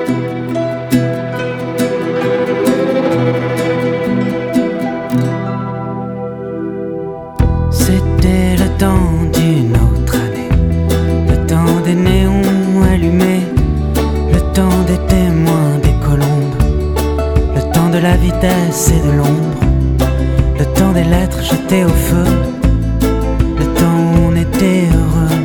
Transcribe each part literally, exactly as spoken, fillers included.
C'était le temps d'une autre année, le temps des néons allumés, le temps des témoins des colombes, le temps de la vitesse et de l'ombre, le temps des lettres jetées au feu, le temps où on était heureux.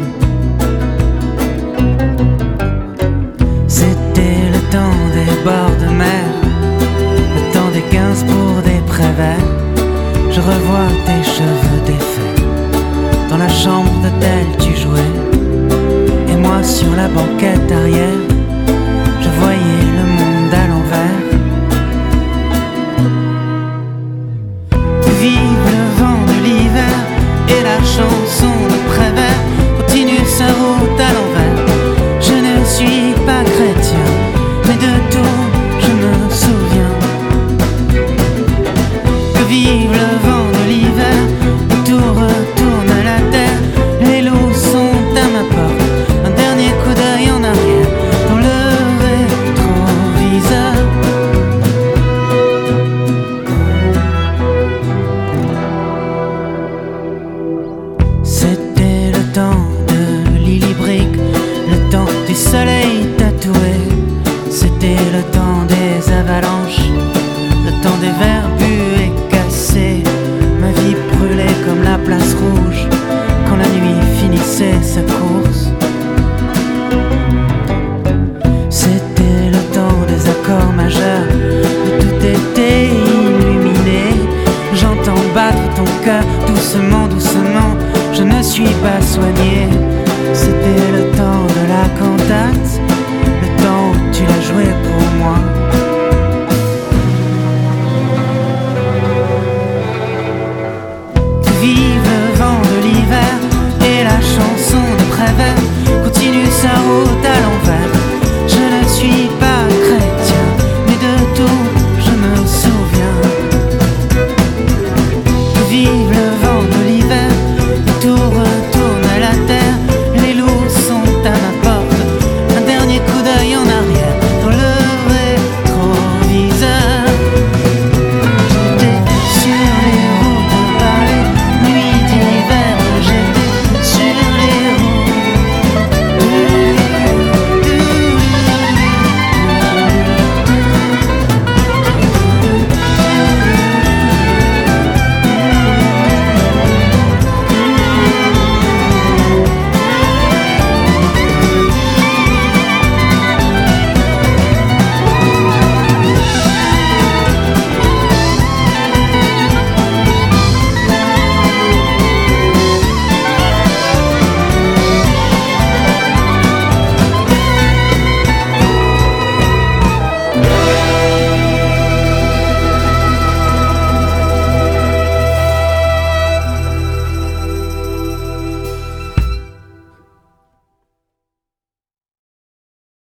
C'était le temps des bords de mer, le temps des quinze pour des prévets. Je revois tes cheveux défaits, dans la chambre d'hôtel tu jouais, et moi sur la banquette arrière, je voyais le monde à l'envers. Vive le vent de l'hiver et la chanson de Prévert continue sa route à l'envers. Je ne suis pas chrétien, mais de tout je me souviens. Que vive le vent de l'hiver, tout retourne à la terre. Les loups sont à ma porte, un dernier coup d'œil en arrière dans le rétroviseur. C'était le temps de Lily Brick, le temps du soleil tatoué. C'était le temps des avalanches, le temps des verres bu et cassés. Ma vie brûlait comme la place rouge quand la nuit finissait sa course.